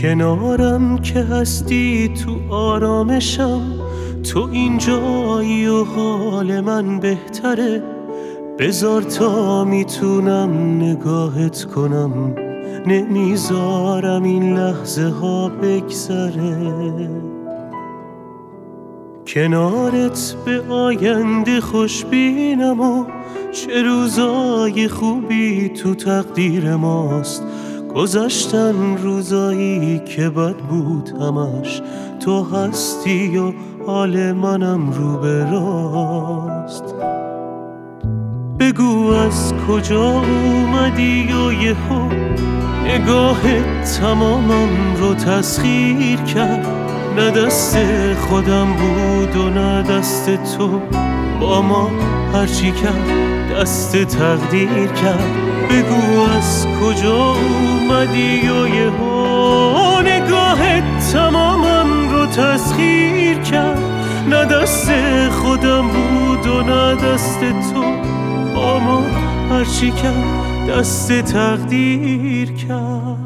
کنارم که هستی تو آرامشم، تو اینجایی و حال من بهتره. بذار تا میتونم نگاهت کنم، نمیذارم این لحظه ها بگذره. کنارت به آینده خوشبینم و چه روزای خوبی تو تقدیر ماست. گذشتن روزایی که بد بود همش، تو هستی و حال منم رو به راست. بگو از کجا اومدی و یهو نگاهت تمامم رو تسخیر کرد. نه دست خودم بود و نه دست تو، با ما هرچی کرد دست تقدیر کرد. بگو از کجا اومدی و یهو نگاهت تمامم رو تسخیر کرد. نه دست خودم بود و نه دست تو، با ما هرچی کرد دست تقدیر کرد.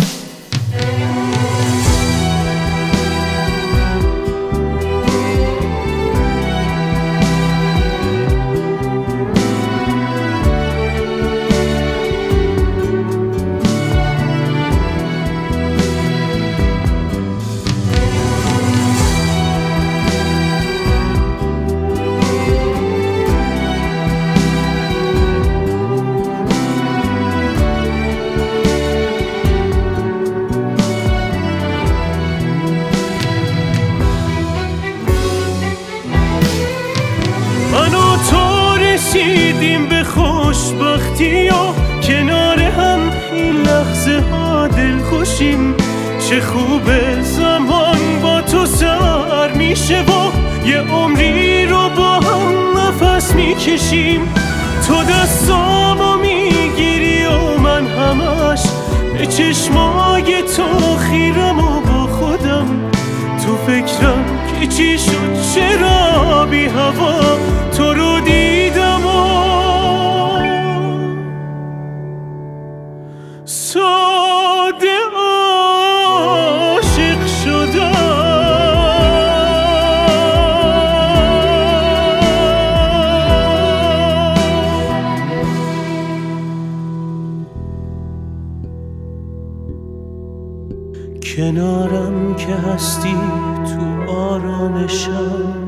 رسیدیم به خوشبختی و کنار هم این لحظه ها دلخوشیم. چه خوبه زمان با تو سر میشه و یه عمری رو با هم نفس میکشیم. تو دستامو میگیری و من همش به چشمای تو خیرم و با خودم تو فکرم که چی شد چرا بی هوا تو رو دیدم و ساده عاشق شدم. کنارم که هستی تو آرامشم،